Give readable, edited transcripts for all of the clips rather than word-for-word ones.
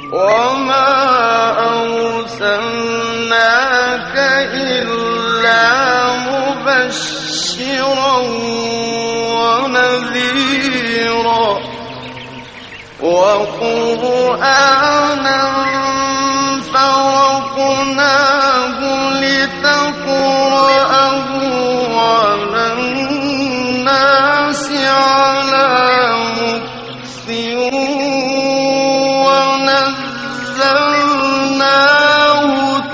وما أرسلناك إلا مبشرا ونذيرا وقرآنا فرقناه لتقرأه على الناس على مكث ونزلناه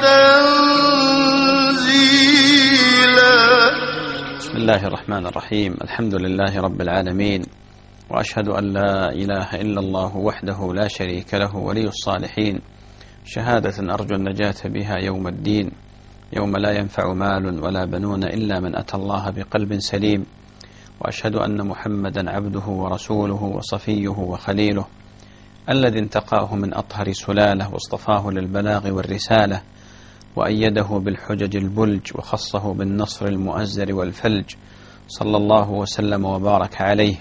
تنزيلا. بسم الله الرحمن الرحيم. الحمد لله رب العالمين، وأشهد أن لا إله إلا الله وحده لا شريك له ولي الصالحين، شهادة أرجو النجاة بها يوم الدين، يوم لا ينفع مال ولا بنون إلا من أتى الله بقلب سليم. وأشهد أن محمدا عبده ورسوله وصفيه وخليله، الذي انتقاه من أطهر سلالة واصطفاه للبلاغ والرسالة، وأيده بالحجج البلج، وخصه بالنصر المؤزر والفلج، صلى الله وسلم وبارك عليه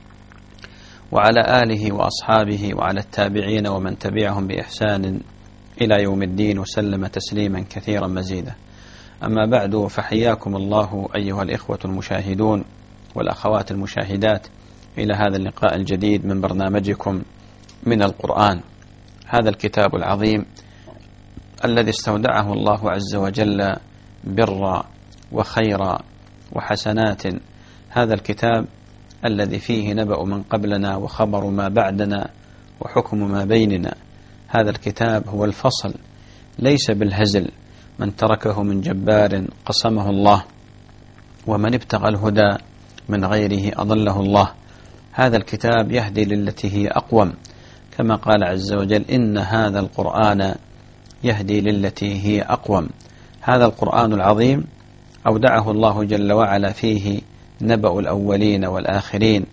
وعلى آله وأصحابه وعلى التابعين ومن تبعهم بإحسان إلى يوم الدين، وسلم تسليما كثيرا مزيدا. أما بعد، فحياكم الله أيها الإخوة المشاهدون والأخوات المشاهدات إلى هذا اللقاء الجديد من برنامجكم من القرآن، هذا الكتاب العظيم الذي استودعه الله عز وجل برا وخيرا وحسنات. هذا الكتاب الذي فيه نبأ من قبلنا وخبر ما بعدنا وحكم ما بيننا. هذا الكتاب هو الفصل، ليس بالهزل. من تركه من جبار قسمه الله، ومن ابتغى الهدى من غيره أضله الله. هذا الكتاب يهدي للتي هي أقوم، كما قال عز وجل: إن هذا القرآن يهدي للتي هي أقوم. هذا القرآن العظيم أودعه الله جل وعلا فيه نبأ الأولين والآخرين،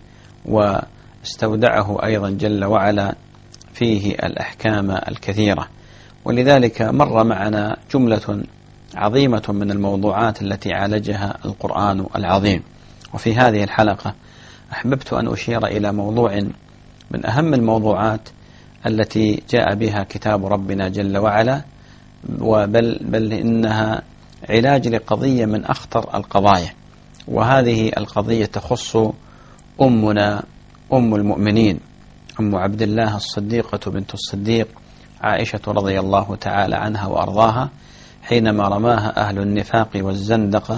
واستودعه أيضا جل وعلا فيه الأحكام الكثيرة. ولذلك مر معنا جملة عظيمة من الموضوعات التي عالجها القرآن العظيم. وفي هذه الحلقة أحببت أن أشير إلى موضوع من أهم الموضوعات التي جاء بها كتاب ربنا جل وعلا، بل إنها علاج لقضية من أخطر القضايا. وهذه القضية تخص أمنا أم المؤمنين، أم عبد الله الصديقة بنت الصديق عائشة رضي الله تعالى عنها وأرضاها، حينما رماها أهل النفاق والزندقة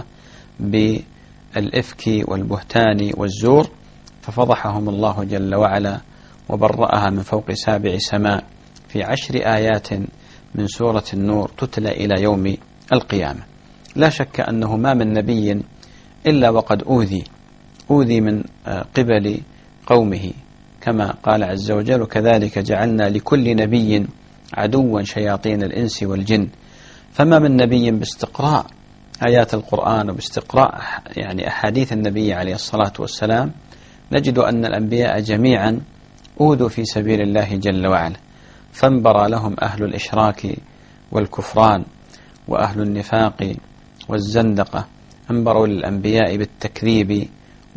بالإفك والبهتان والزور، ففضحهم الله جل وعلا وبرأها من فوق 7 سماء في 10 آيات من سورة النور تتلى إلى يوم القيامة. لا شك أنه ما من نبي إلا وقد أوذي من قبل قومه، كما قال عز وجل: كذلك جعلنا لكل نبي عدوا شياطين الإنس والجن. فما من نبي باستقراء آيات القرآن وباستقراء أحاديث النبي عليه الصلاة والسلام نجد أن الأنبياء جميعا أوذوا في سبيل الله جل وعلا، فانبرى لهم أهل الإشراك والكفران وأهل النفاق والزندقة، انبروا للأنبياء بالتكذيب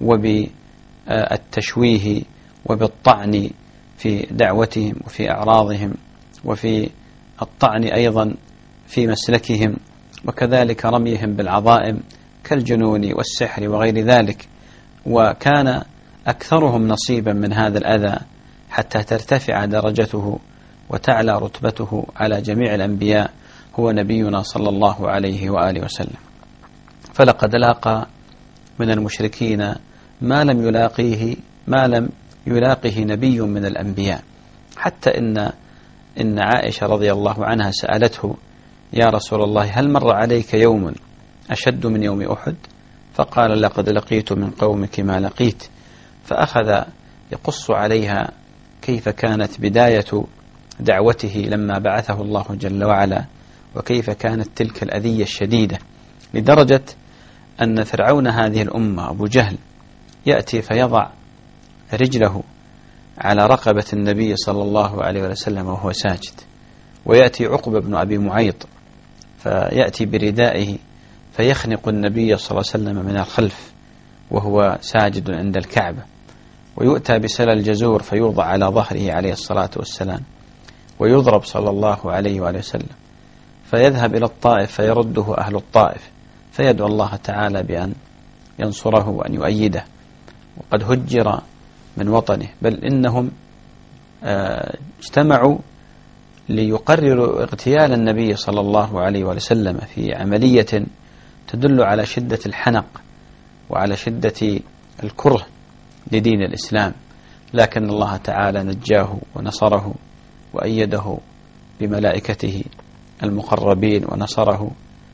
وبالتشويه وبالطعن في دعوتهم وفي أعراضهم، وفي الطعن أيضا في مسلكهم، وكذلك رميهم بالعظائم كالجنون والسحر وغير ذلك. وكان أكثرهم نصيبا من هذا الأذى حتى ترتفع درجته وتعلى رتبته على جميع الأنبياء هو نبينا صلى الله عليه وآله وسلم. فلقد لاقى من المشركين ما لم يلاقه نبي من الأنبياء، حتى إن عائشة رضي الله عنها سألته: يا رسول الله، هل مر عليك يوم أشد من يوم أحد؟ فقال: لقد لقيت من قومك ما لقيت. فأخذ يقص عليها كيف كانت بداية دعوته لما بعثه الله جل وعلا، وكيف كانت تلك الأذية الشديدة، لدرجة أن فرعون هذه الأمة أبو جهل يأتي فيضع رجله على رقبة النبي صلى الله عليه وسلم وهو ساجد، ويأتي عقبة بن أبي معيط فيأتي بردائه فيخنق النبي صلى الله عليه وسلم من الخلف وهو ساجد عند الكعبة، ويؤتى بسل الجزور فيوضع على ظهره عليه الصلاة والسلام، ويضرب صلى الله عليه وآله وسلم، فيذهب إلى الطائف فيرده أهل الطائف، فيدعو الله تعالى بأن ينصره وأن يؤيده، وقد هجر من وطنه، بل إنهم اجتمعوا ليقرروا اغتيال النبي صلى الله عليه وسلم في عملية تدل على شدة الحنق وعلى شدة الكره لدين الإسلام، لكن الله تعالى نجاه ونصره وأيده بملائكته المقربين ونصره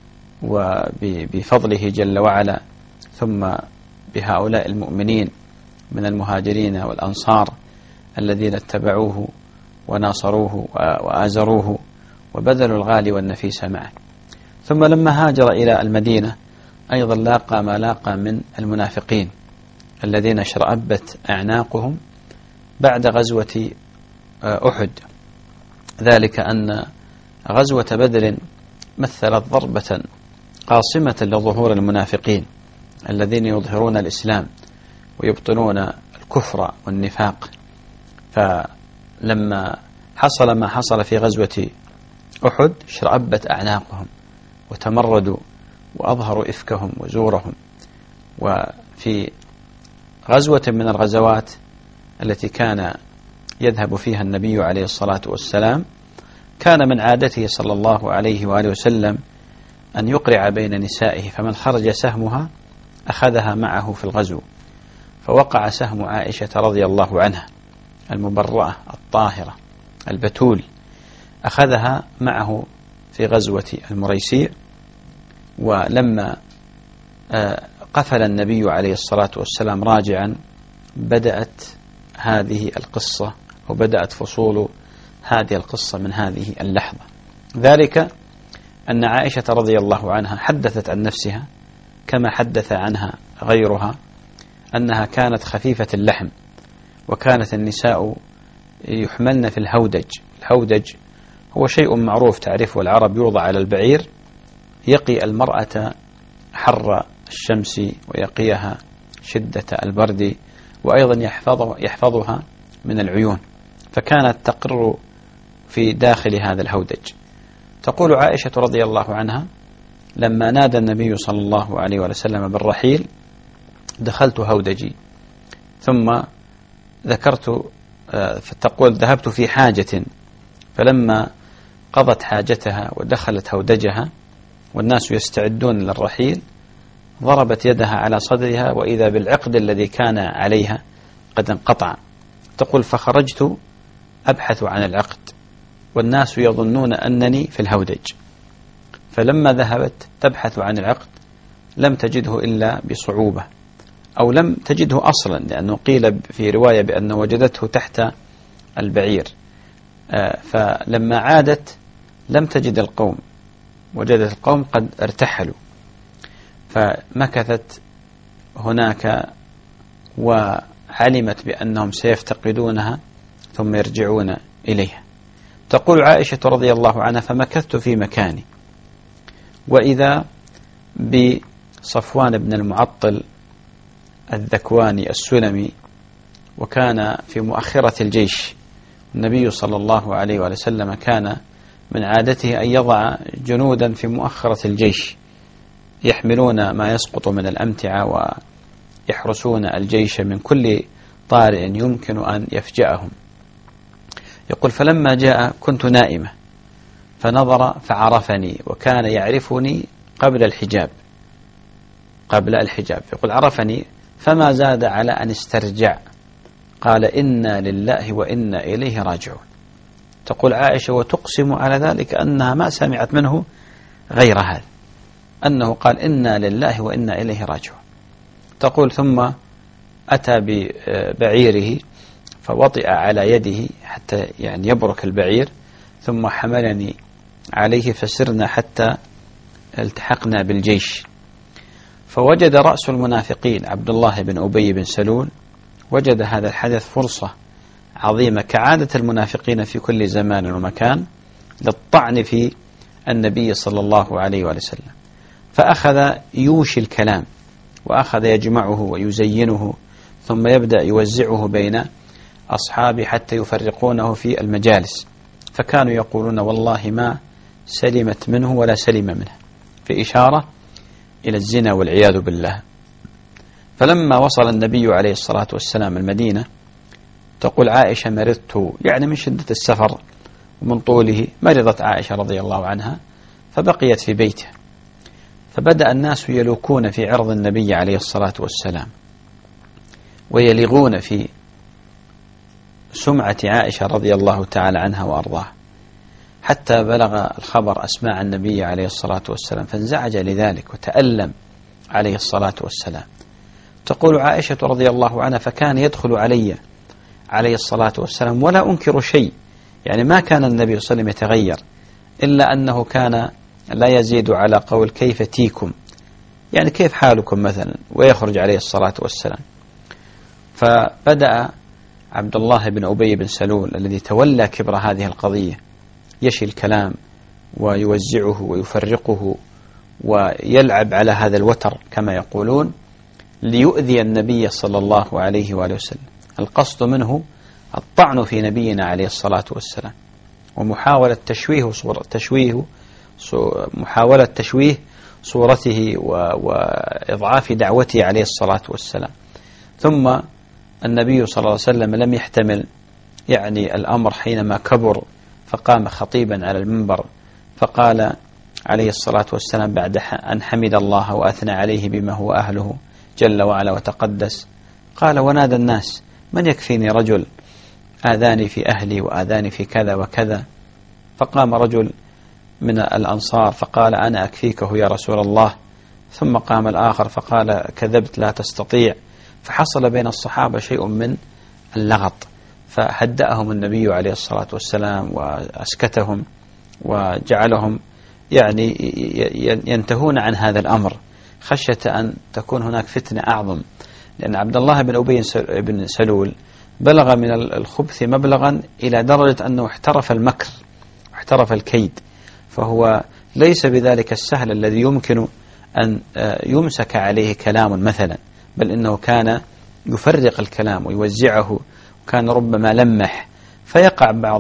وبفضله جل وعلا، ثم بهؤلاء المؤمنين من المهاجرين والأنصار الذين اتبعوه وناصروه وآزروه وبذلوا الغالي والنفيس معه. ثم لما هاجر إلى المدينة أيضا لاقى ما لاقى من المنافقين الذين شرأبت أعناقهم بعد غزوة أحد، ذلك أن غزوة بدر مثلت ضربة قاصمة لظهور المنافقين الذين يظهرون الإسلام ويبطنون الكفر والنفاق. فلما حصل ما حصل في غزوة أحد شرأبت أعناقهم وتمردوا وأظهروا إفكهم وزورهم. وفي غزوة من الغزوات التي كان يذهب فيها النبي عليه الصلاة والسلام كان من عادته صلى الله عليه وآله وسلم أن يقرع بين نسائه، فمن خرج سهمها أخذها معه في الغزو، فوقع سهم عائشة رضي الله عنها المبرأة الطاهرة البتول، أخذها معه في غزوة المريسيع. ولما قفل النبي عليه الصلاة والسلام راجعا بدأت هذه القصة وبدأت فصول هذه القصة من هذه اللحظة، ذلك أن عائشة رضي الله عنها حدثت عن نفسها كما حدث عنها غيرها أنها كانت خفيفة اللحم، وكانت النساء يحملن في الهودج. الهودج هو شيء معروف تعرفه العرب، يوضع على البعير يقي المرأة حر الشمس ويقيها شدة البرد، وأيضا يحفظها من العيون، فكانت تقر في داخل هذا الهودج. تقول عائشة رضي الله عنها لما نادى النبي صلى الله عليه وسلم بالرحيل دخلت هودجي، ثم ذكرت فتقول ذهبت في حاجة، فلما قضت حاجتها ودخلت هودجها والناس يستعدون للرحيل ضربت يدها على صدرها وإذا بالعقد الذي كان عليها قد انقطع. تقول فخرجت أبحث عن العقد والناس يظنون أنني في الهودج، فلما ذهبت تبحث عن العقد لم تجده إلا بصعوبة، أو لم تجده أصلا، لأنه قيل في رواية بأن وجدته تحت البعير. فلما عادت لم تجد القوم، وجدت القوم قد ارتحلوا، فمكثت هناك وعلمت بأنهم سيفتقدونها ثم يرجعون إليها. تقول عائشة رضي الله عنها فمكثت في مكاني وإذا بصفوان بن المعطل الذكواني السلمي، وكان في مؤخرة الجيش. النبي صلى الله عليه وسلم كان من عادته أن يضع جنودا في مؤخرة الجيش يحملون ما يسقط من الأمتعة ويحرسون الجيش من كل طارئ يمكن أن يفجأهم. يقول فلما جاء كنت نائمة فنظر فعرفني، وكان يعرفني قبل الحجاب. يقول عرفني فما زاد على أن استرجع، قال إنا لله وإنا إليه راجعون. تقول عائشة وتقسم على ذلك أنها ما سمعت منه غير هذا، أنه قال إنا لله وإنا إليه راجعون. تقول ثم أتى ببعيره فوطئ على يده حتى يعني يبرك البعير، ثم حملني عليه فسرنا حتى التحقنا بالجيش. فوجد رأس المنافقين عبد الله بن أبي بن سلول، وجد هذا الحدث فرصة عظيمة كعادة المنافقين في كل زمان ومكان للطعن في النبي صلى الله عليه وسلم، فأخذ يوشي الكلام وأخذ يجمعه ويزينه، ثم يبدأ يوزعه بين أصحابه حتى يفرقونه في المجالس. فكانوا يقولون والله ما سلمت منه ولا سلم منه، في إشارة إلى الزنا والعياذ بالله. فلما وصل النبي عليه الصلاة والسلام المدينة، تقول عائشة مرضت، يعني من شدة السفر ومن طوله مرضت عائشة رضي الله عنها فبقيت في بيته. فبدأ الناس يلوكون في عرض النبي عليه الصلاة والسلام ويلغون في سمعة عائشة رضي الله تعالى عنها وأرضاها، حتى بلغ الخبر أسماع النبي عليه الصلاة والسلام فانزعج لذلك وتألم عليه الصلاة والسلام. تقول عائشة رضي الله عنها فكان يدخل عليه الصلاة والسلام ولا أنكر شيء، يعني ما كان النبي صلى الله عليه وسلم يتغير، إلا أنه كان لا يزيد على قول كيف تيكم، يعني كيف حالكم مثلا، ويخرج عليه الصلاة والسلام. فبدأ عبد الله بن أبي بن سلول الذي تولى كبر هذه القضية يشي الكلام ويوزعه ويفرقه ويلعب على هذا الوتر كما يقولون، ليؤذي النبي صلى الله عليه وآله وسلم. القصد منه الطعن في نبينا عليه الصلاة والسلام، ومحاولة محاولة تشويه صورته وإضعاف دعوته عليه الصلاة والسلام. ثم النبي صلى الله عليه وسلم لم يحتمل يعني الأمر حينما كبر، فقام خطيبا على المنبر فقال عليه الصلاة والسلام بعد أن حمد الله وأثنى عليه بما هو أهله جل وعلا وتقدس، قال ونادى الناس من يكفيني رجل آذاني في أهلي وآذاني في كذا وكذا. فقام رجل من الأنصار فقال أنا أكفيكه يا رسول الله. ثم قام الآخر فقال كذبت لا تستطيع. فحصل بين الصحابة شيء من اللغط، فهدأهم النبي عليه الصلاة والسلام وأسكتهم وجعلهم يعني ينتهون عن هذا الأمر، خشية أن تكون هناك فتنة أعظم، لأن عبد الله بن أبي بن سلول بلغ من الخبث مبلغا إلى درجة أنه احترف المكر واحترف الكيد، فهو ليس بذلك السهل الذي يمكن أن يمسك عليه كلام مثلا، بل إنه كان يفرق الكلام ويوزعه، وكان ربما لمح فيقع بعض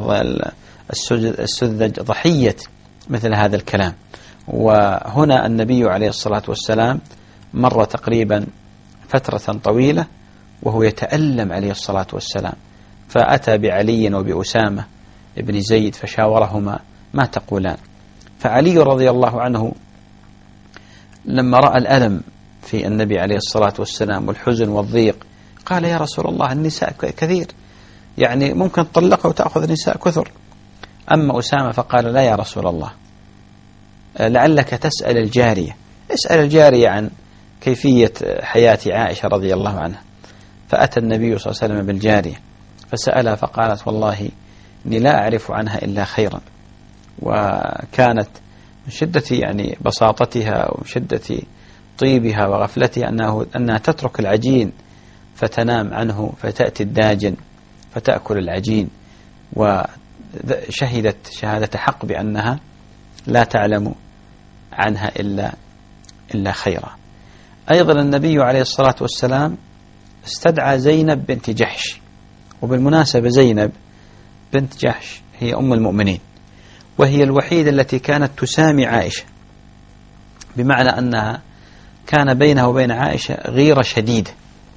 السذج ضحية مثل هذا الكلام. وهنا النبي عليه الصلاة والسلام مر تقريبا فترة طويلة وهو يتألم عليه الصلاة والسلام، فأتى بعلي وبأسامة ابن زيد فشاورهما ما تقولان. فعلي رضي الله عنه لما رأى الألم في النبي عليه الصلاة والسلام والحزن والضيق قال يا رسول الله النساء كثير، يعني ممكن تطلقها وتأخذ نساء كثر. أما أسامة فقال لا يا رسول الله، لعلك تسأل الجارية، اسأل الجارية عن كيفية حياة عائشة رضي الله عنها. فأتى النبي صلى الله عليه وسلم بالجارية فسألها فقالت والله إني لا أعرف عنها إلا خيرا. وكانت من شدة يعني بساطتها ومن شدة طيبها وغفلتها أنها تترك العجين فتنام عنه فتأتي الداجن فتأكل العجين، وشهدت شهادة حق بأنها لا تعلم عنها إلا خيرا. أيضا النبي عليه الصلاة والسلام استدعى زينب بنت جحش، وبالمناسبة زينب بنت جحش هي أم المؤمنين، وهي الوحيدة التي كانت تسامي عائشة، بمعنى أنها كان بينها وبين عائشة غيرة شديدة.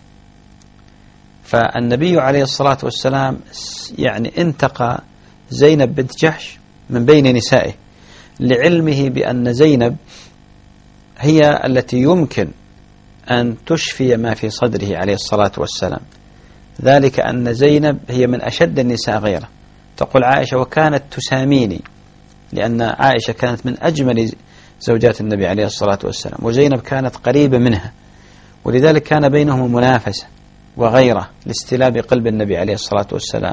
فالنبي عليه الصلاة والسلام يعني انتقى زينب بنت جحش من بين نسائه، لعلمه بأن زينب هي التي يمكن أن تشفي ما في صدره عليه الصلاة والسلام، ذلك أن زينب هي من أشد النساء غيره. تقول عائشة وكانت تساميني، لأن عائشة كانت من أجمل زوجات النبي عليه الصلاة والسلام، وزينب كانت قريبة منها، ولذلك كان بينهم منافسة وغيرة لاستلاب قلب النبي عليه الصلاة والسلام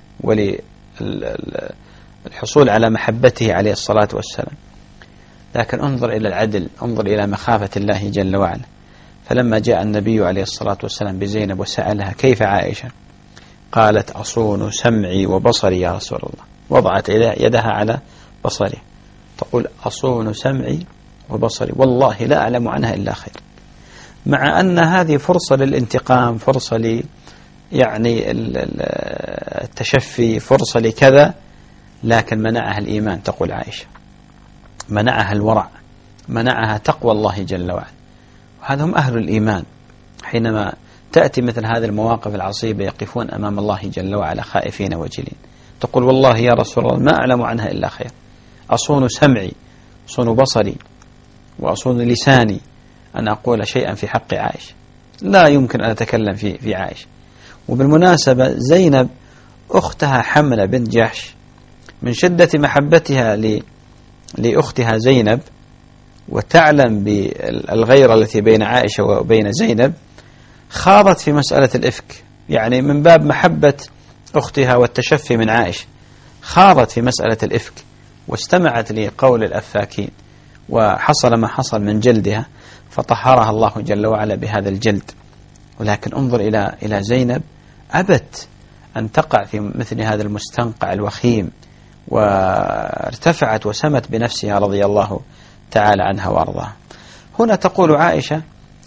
وللحصول على محبته عليه الصلاة والسلام. لكن انظر إلى العدل، انظر إلى مخافة الله جل وعلا. فلما جاء النبي عليه الصلاة والسلام بزينب وسألها كيف عائشة، قالت أصون سمعي وبصري يا رسول الله، وضعت يدها على بصري تقول أصون سمعي وبصري والله لا أعلم عنها إلا خير، مع أن هذه فرصة للانتقام، فرصة يعني التشفي، فرصة لكذا، لكن منعها الإيمان، تقول عائشة، منعها الورع، منعها تقوى الله جل وعلا. وهذا هم أهل الإيمان. حينما تأتي مثل هذه المواقف العصيبة يقفون أمام الله جل وعلا خائفين وجلين، تقول والله يا رسول الله ما أعلم عنها إلا خير، أصون سمعي، أصون بصري، وأصون لساني أن أقول شيئا في حق عائشة، لا يمكن أن أتكلم في عائشة. وبالمناسبة زينب أختها حملة بنت جحش من شدة محبتها لأختها زينب وتعلم بالغيرة التي بين عائشة وبين زينب، خاضت في مسألة الإفك، يعني من باب محبة أختها والتشفي من عائشة خاضت في مسألة الإفك واستمعت لقول الأفاكين، وحصل ما حصل من جلدها فطهرها الله جل وعلا بهذا الجلد. ولكن انظر إلى زينب، أبت أن تقع في مثل هذا المستنقع الوخيم، وارتفعت وسمت بنفسها رضي الله تعالى عنها وأرضاها. هنا تقول عائشة: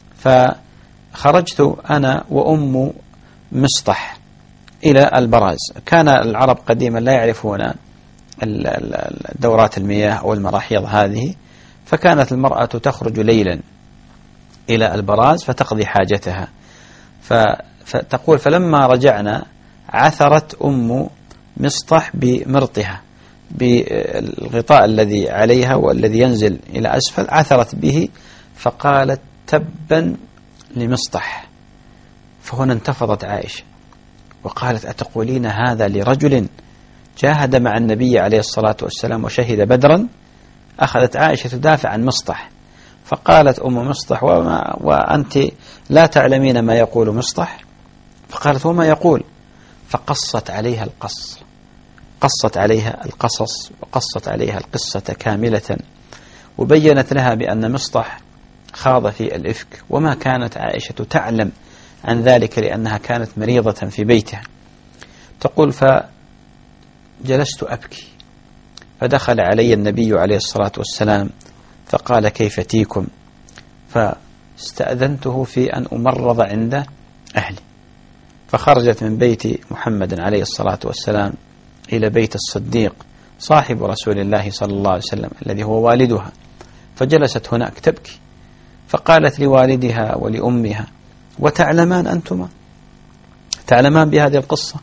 فخرجت أنا وأم مصطح إلى البراز. كان العرب قديما لا يعرفون دورات المياه أو المراحيض هذه، فكانت المرأة تخرج ليلا إلى البراز فتقضي حاجتها. فتقول: فلما رجعنا عثرت أم مصطح بمرطها، بالغطاء الذي عليها والذي ينزل إلى أسفل، عثرت به فقالت: تبا لمصطح. فهنا انتفضت عائشة وقالت: أتقولين هذا لرجل جاهد مع النبي عليه الصلاة والسلام وشهد بدرا؟ أخذت عائشة تدافع عن مصطح، فقالت أم مصطح: وأنت لا تعلمين ما يقول مصطح؟ فقالت: وما يقول؟ فقصت عليها القص، قصت عليها القصص وقصت عليها القصة كاملة، وبينت لها بأن مصطح خاض في الإفك، وما كانت عائشة تعلم عن ذلك لأنها كانت مريضة في بيتها. تقول: فجلست أبكي، فدخل علي النبي عليه الصلاة والسلام فقال: كيف تيكم؟ فاستأذنته في أن أمرض عند أهلي، فخرجت من بيت محمد عليه الصلاة والسلام إلى بيت الصديق صاحب رسول الله صلى الله عليه وسلم الذي هو والدها، فجلست هناك تبكي، فقالت لوالدها ولأمها: وتعلمان أنتما، تعلمان بهذه القصة؟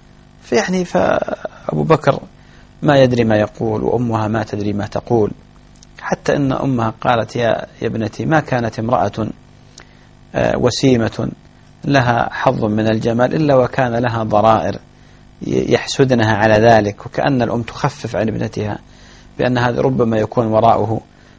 فأبو بكر ما يدري ما يقول، وأمها ما تدري ما تقول، حتى أن أمها قالت: يا ابنتي، ما كانت امرأة وسيمة لها حظ من الجمال إلا وكان لها ضرائر يحسدنها على ذلك. وكأن الأم تخفف عن ابنتها بأن هذا ربما يكون وراءه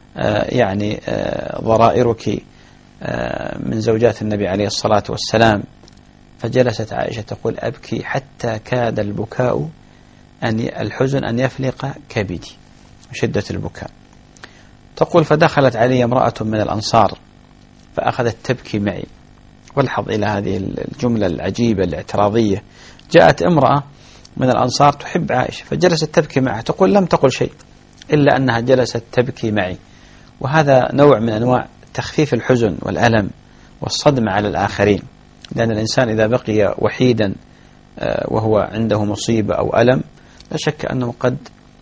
ضرائرك من زوجات النبي عليه الصلاة والسلام. فجلست عائشة تقول: أبكي حتى كاد البكاء الحزن أن يفلق كبدي، شدة البكاء. تقول: فدخلت علي امرأة من الأنصار فأخذت تبكي معي. والحظ إلى هذه الجملة العجيبة الاعتراضية، جاءت امرأة من الأنصار تحب عائشة فجلست تبكي معها، تقول: لم تقل شيء إلا أنها جلست تبكي معي. وهذا نوع من أنواع تخفيف الحزن والألم والصدمة على الآخرين، لأن الإنسان إذا بقي وحيدا وهو عنده مصيبة أو ألم لا شك أنه قد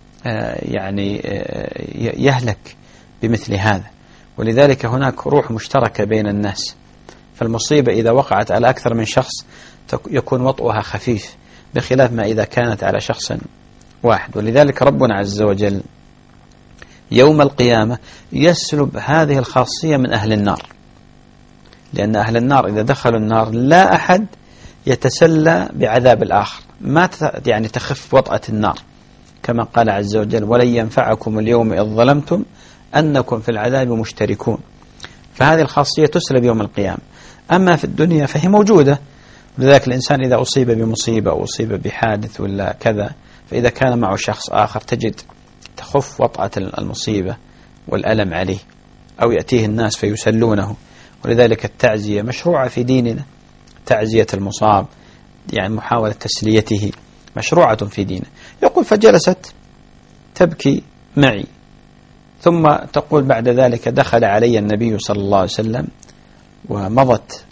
يهلك بمثل هذا. ولذلك هناك روح مشتركة بين الناس، فالمصيبة إذا وقعت على أكثر من شخص يكون وطئها خفيف، بخلاف ما إذا كانت على شخص واحد. ولذلك ربنا عز وجل يوم القيامة يسلب هذه الخاصية من أهل النار، لأن أهل النار إذا دخلوا النار لا أحد يتسلى بعذاب الآخر، ما تخف وطأة النار، كما قال عز وجل: ولن ينفعكم اليوم إذ ظلمتم أنكم في العذاب مشتركون. فهذه الخاصية تسلب يوم القيامة. أما في الدنيا فهي موجودة، لذلك الإنسان إذا أصيب بمصيبة أو أصيب بحادث ولا كذا، فإذا كان معه شخص آخر تجد تخف وطأة المصيبة والألم عليه، أو يأتيه الناس فيسلونه. ولذلك التعزية مشروعة في ديننا، تعزية المصاب محاولة تسليته مشروعة في ديننا. يقول: فجلست تبكي معي، ثم تقول بعد ذلك: دخل علي النبي صلى الله عليه وسلم، ومضت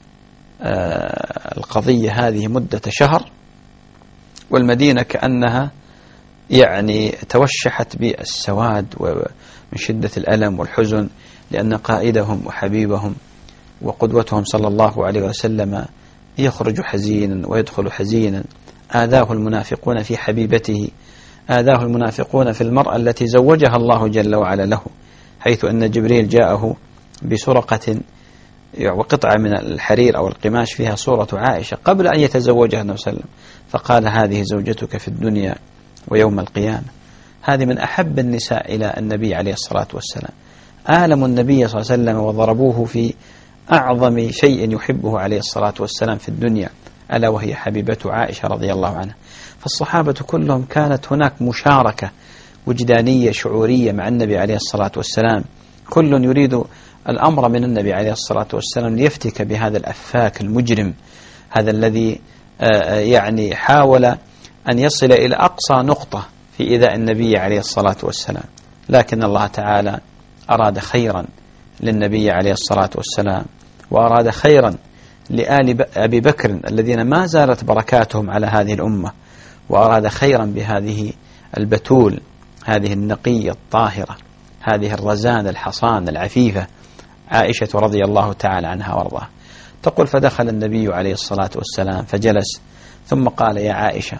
القضية هذه مدة شهر، والمدينة كأنها يعني توشحت بالسواد ومن شدة الألم والحزن، لأن قائدهم وحبيبهم وقدوتهم صلى الله عليه وسلم يخرج حزينا ويدخل حزينا. آذاه المنافقون في حبيبته، آذاه المنافقون في المرأة التي زوجها الله جل وعلا له، حيث أن جبريل جاءه بسرقة وقطعة من الحرير أو القماش فيها صورة عائشة قبل أن يتزوجها النبي صلى الله عليه وسلم، فقال هذه زوجتك في الدنيا ويوم القيامة. هذه من أحب النساء إلى النبي عليه الصلاة والسلام، آلموا النبي صلى الله عليه وسلم وضربوه في أعظم شيء يحبه عليه الصلاة والسلام في الدنيا، ألا وهي حبيبة عائشة رضي الله عنها. فالصحابة كلهم كانت هناك مشاركة وجدانية شعورية مع النبي عليه الصلاة والسلام، كل يريد الأمر من النبي عليه الصلاة والسلام ليفتك بهذا الأفاك المجرم، هذا الذي يعني حاول أن يصل إلى أقصى نقطة في إيذاء النبي عليه الصلاة والسلام. لكن الله تعالى أراد خيرا للنبي عليه الصلاة والسلام، وأراد خيرا لآل أبي بكر الذين ما زالت بركاتهم على هذه الأمة، وأراد خيرا بهذه البتول، هذه النقية الطاهرة، هذه الرزان الحصان العفيفة، عائشة رضي الله تعالى عنها وارضاها. تقول فدخل النبي عليه الصلاة والسلام فجلس، ثم قال يا عائشة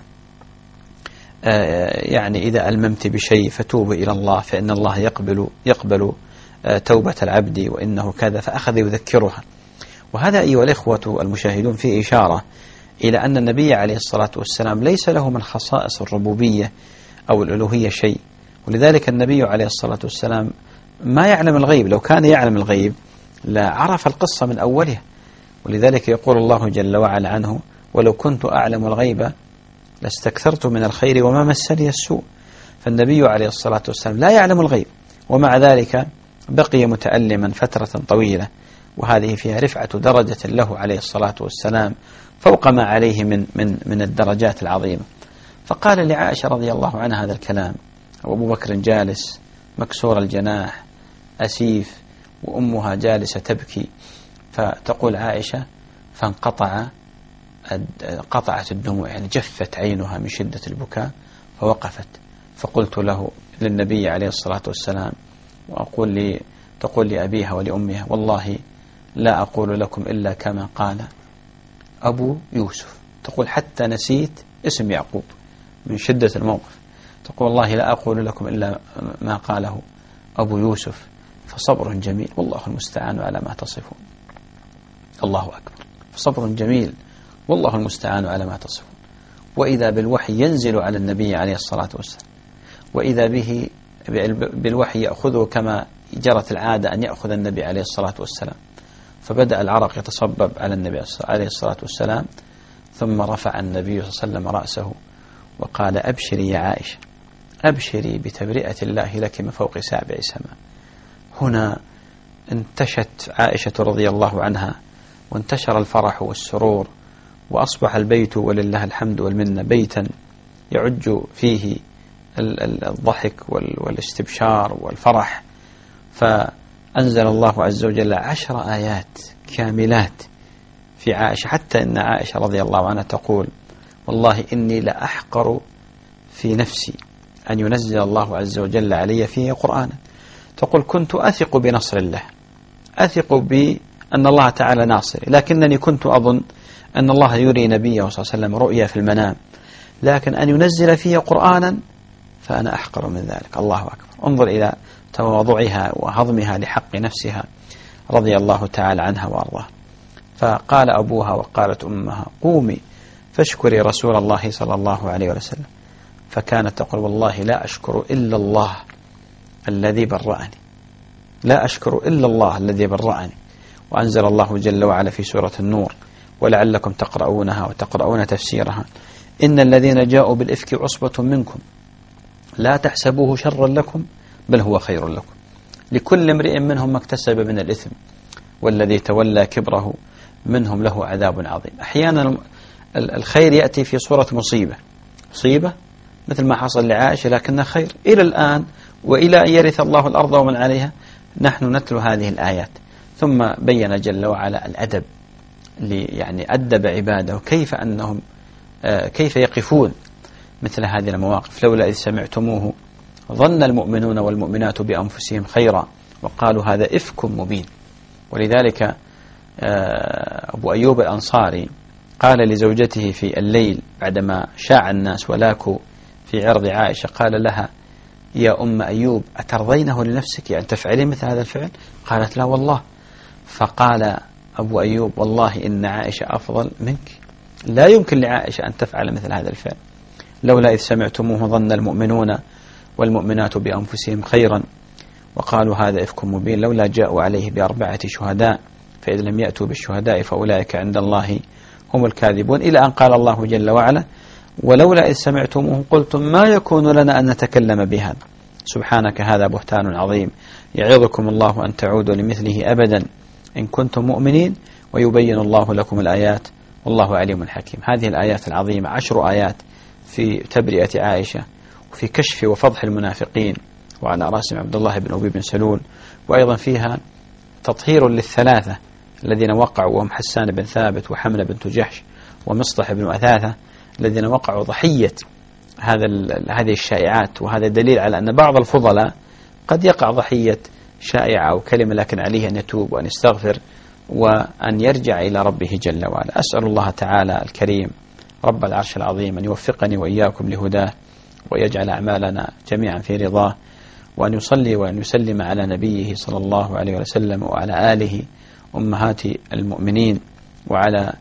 يعني إذا ألممت بشيء فتوب إلى الله، فإن الله يقبل توبة العبد وإنه كذا، فأخذ يذكرها. وهذا أيها الإخوة المشاهدون فيه إشارة إلى أن النبي عليه الصلاة والسلام ليس له من خصائص الربوبية أو الألوهية شيء، ولذلك النبي عليه الصلاة والسلام ما يعلم الغيب، لو كان يعلم الغيب لا عرف القصة من أولها، ولذلك يقول الله جل وعلا عنه ولو كنت أعلم الغيب لاستكثرت من الخير وما مسني السوء. فالنبي عليه الصلاة والسلام لا يعلم الغيب، ومع ذلك بقي متألما فترة طويلة، وهذه فيها رفعة درجة له عليه الصلاة والسلام فوق ما عليه من الدرجات العظيمة. فقال لعائشة رضي الله عنها هذا الكلام، وأبو بكر جالس مكسور الجناح أسيف، وأمها جالسة تبكي. فتقول عائشة قطعت الدموع، يعني جفت عينها من شدة البكاء، فوقفت. فقلت للنبي عليه الصلاة والسلام، تقول لأبيها ولأمها والله لا أقول لكم إلا كما قال أبو يوسف. تقول حتى نسيت اسم يعقوب من شدة الموقف، تقول والله لا أقول لكم إلا ما قاله أبو يوسف، فصبر جميل والله المستعان على ما تصفون. الله أكبر، فصبر جميل والله المستعان على ما تصفون. وإذا بالوحي ينزل على النبي عليه الصلاة والسلام، وإذا بالوحي يأخذه كما جرت العادة أن يأخذ النبي عليه الصلاة والسلام. فبدأ العرق يتصبب على النبي عليه الصلاة والسلام، ثم رفع النبي صلى الله عليه وسلم رأسه وقال أبشري يا عائشة، أبشري بتبرئة الله لك من فوق 7 سماء. هنا انتشت عائشة رضي الله عنها، وانتشر الفرح والسرور، وأصبح البيت ولله الحمد والمنة بيتا يعج فيه الضحك والاستبشار والفرح. فأنزل الله عز وجل 10 آيات كاملات في عائشة، حتى إن عائشة رضي الله عنها تقول والله إني لأحقر في نفسي أن ينزل الله عز وجل علي فيه قرآنا. تقول كنت أثق بنصر الله، أثق بأن الله تعالى ناصري، لكنني كنت أظن أن الله يري نبيه صلى الله عليه وسلم رؤيا في المنام، لكن أن ينزل فيه قرآنا فأنا أحقر من ذلك. الله أكبر، انظر إلى تواضعها وهضمها لحق نفسها رضي الله تعالى عنها وأرضاها. فقال أبوها وقالت أمها قومي فاشكري رسول الله صلى الله عليه وسلم. فكانت تقول والله لا أشكر إلا الله الذي برأني، لا أشكر إلا الله الذي برأني. وأنزل الله جل وعلا في سورة النور ولعلكم تقرؤونها وتقرؤون تفسيرها إن الذين جاءوا بالإفك عصبة منكم لا تحسبوه شرا لكم بل هو خير لكم، لكل امرئ منهم ما اكتسب من الإثم والذي تولى كبره منهم له عذاب عظيم. أحيانا الخير يأتي في صورة مصيبة مثل ما حصل لعائشة، لكنها خير إلى الآن، وإلى أن يرث الله الأرض ومن عليها نحن نتلو هذه الآيات. ثم بين جل وعلا الأدب، يعني أدب عباده كيف يقفون مثل هذه المواقف. لولا إذ سمعتموه ظن المؤمنون والمؤمنات بأنفسهم خيرا وقالوا هذا إفك مبين. ولذلك أبو أيوب الأنصاري قال لزوجته في الليل بعدما شاع الناس ولاكوا في عرض عائشة، قال لها يا أم أيوب أترضينه لنفسك أن تفعلي مثل هذا الفعل؟ قالت لا والله. فقال أبو أيوب والله إن عائشة أفضل منك، لا يمكن لعائشة أن تفعل مثل هذا الفعل. لولا إذ سمعتموه ظن المؤمنون والمؤمنات بأنفسهم خيرا وقالوا هذا إفك مبين لولا جاءوا عليه ب4 شهداء فإذ لم يأتوا بالشهداء فأولئك عند الله هم الكاذبون، إلى أن قال الله جل وعلا ولولا إذ سمعتموه قلتم ما يكون لنا أن نتكلم بهذا سبحانك هذا بهتان عظيم يعظكم الله أن تعودوا لمثله أبدا إن كنتم مؤمنين ويبين الله لكم الآيات والله عليم حكيم. هذه الآيات العظيمة 10 آيات في تبرئة عائشة وفي كشف وفضح المنافقين وعلى رأسهم عبد الله بن أبي بن سلول، وأيضا فيها تطهير للثلاثة الذين وقعوا وهم حسان بن ثابت وحملة بنت جحش ومصطح بن أثاثة الذين وقعوا ضحية هذه الشائعات. وهذا دليل على أن بعض الفضلاء قد يقع ضحية شائعة أو كلمة، لكن عليه أن يتوب وأن يستغفر وأن يرجع إلى ربه جل وعلا. أسأل الله تعالى الكريم رب العرش العظيم أن يوفقني وإياكم لهداه ويجعل أعمالنا جميعا في رضاه، وأن يصلي وأن يسلم على نبيه صلى الله عليه وسلم وعلى آله أمهات المؤمنين وعلى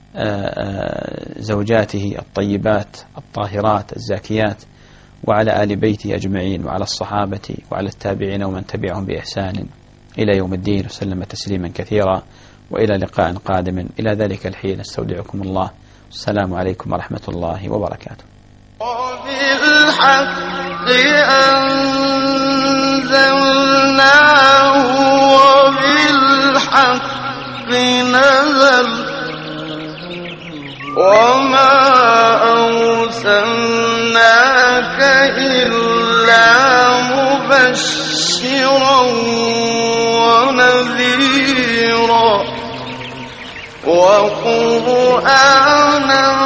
زوجاته الطيبات الطاهرات الزاكيات وعلى آل بيته أجمعين وعلى الصحابة وعلى التابعين ومن تبعهم بإحسان إلى يوم الدين وسلم تسليما كثيرا، وإلى لقاء قادم. إلى ذلك الحين استودعكم الله. السلام عليكم ورحمة الله وبركاته. وبالحق أنزلناه وبالحق نزل وما أرسلناك إلا مبشرا ونذيرا وقرآنا